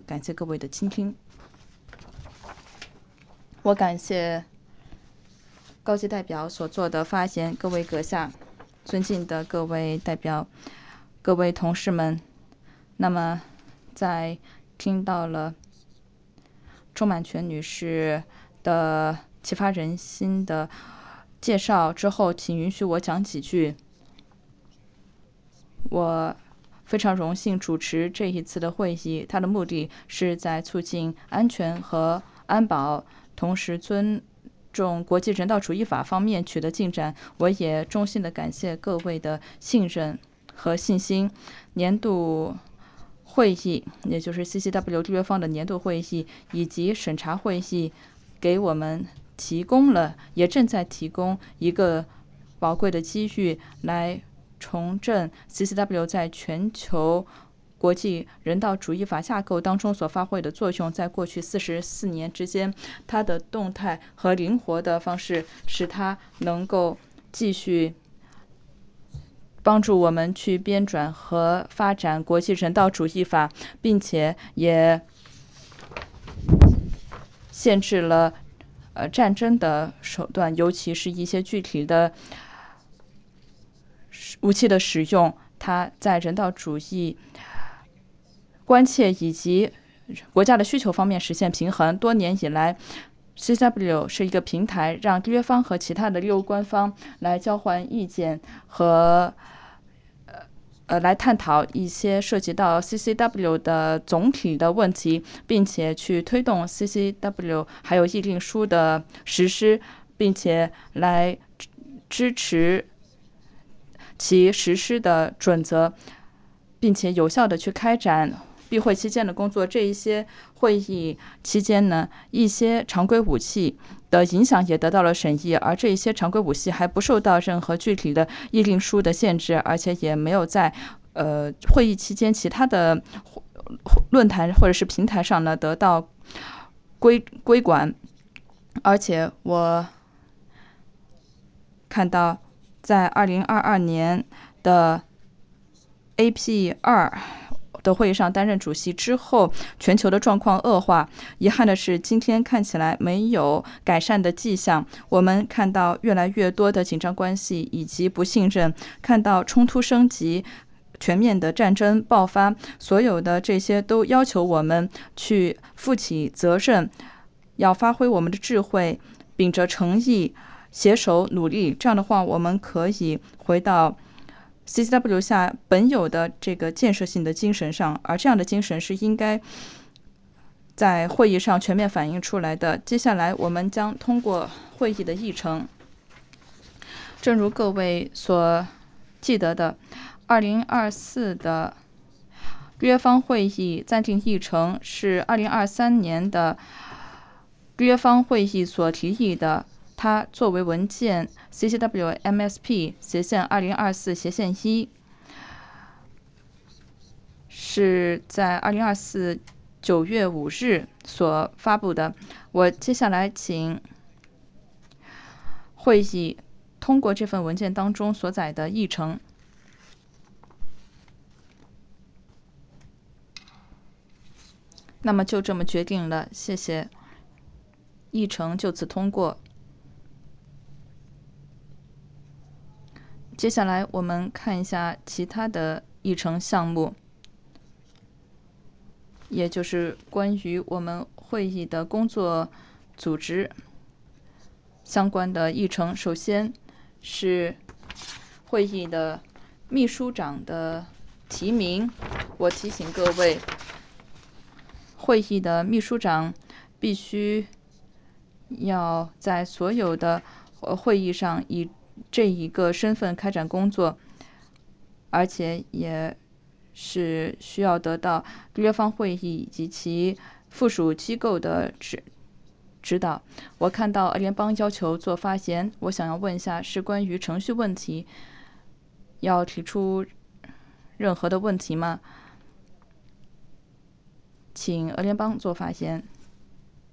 感谢各位的倾听。我感谢高级代表所做的发言，各位阁下，尊敬的各位代表，各位同事们。那么，在听到了周满全女士的启发人心的介绍之后，请允许我讲几句。我非常荣幸主持这一次的会议，它的目的是在促进安全和安保，同时尊重国际人道主义法方面取得进展。我也衷心的感谢各位的信任和信心。年度会议，也就是 CCW 缔约方的年度会议以及审查会议，给我们提供了，也正在提供一个宝贵的机遇，来重振 CCW 在全球国际人道主义法架构当中所发挥的作用。在过去44年之间，它的动态和灵活的方式，使它能够继续帮助我们去编纂和发展国际人道主义法，并且也限制了战争的手段，尤其是一些具体的武器的使用。它在人道主义关切以及国家的需求方面实现平衡。多年以来，CCW 是一个平台，让缔约方和其他的利益官方来交换意见和来探讨一些涉及到 CCW 的总体的问题，并且去推动 CCW 还有议定书的实施，并且来支持其实施的准则，并且有效的去开展闭会期间的工作。这一些会议期间呢，一些常规武器的影响也得到了审议，而这一些常规武器还不受到任何具体的议定书的限制，而且也没有在会议期间其他的论坛或者是平台上呢得到规管。而且我看到在2022年的 AP2的会议上担任主席之后，全球的状况恶化。遗憾的是，今天看起来没有改善的迹象。我们看到越来越多的紧张关系以及不信任，看到冲突升级，全面的战争爆发。所有的这些都要求我们去负起责任，要发挥我们的智慧，秉着诚意，携手努力。这样的话，我们可以回到CCW 下本有的这个建设性的精神上，而这样的精神是应该在会议上全面反映出来的。接下来我们将通过会议的议程。正如各位所记得的，2024的缔约方会议暂定议程是2023年的缔约方会议所提议的。它作为文件 CCW MSP/2024/1是在2024 9月5日所发布的。我接下来请会议通过这份文件当中所载的议程。那么就这么决定了，谢谢。议程就此通过。接下来我们看一下其他的议程项目，也就是关于我们会议的工作组织相关的议程。首先是会议的秘书长的提名。我提醒各位，会议的秘书长必须要在所有的会议上以这一个身份开展工作，而且也是需要得到缔约方会议以及其附属机构的指导。我看到联邦要求做发言，我想要问一下，是关于程序问题，要提出任何的问题吗？请联邦做发言。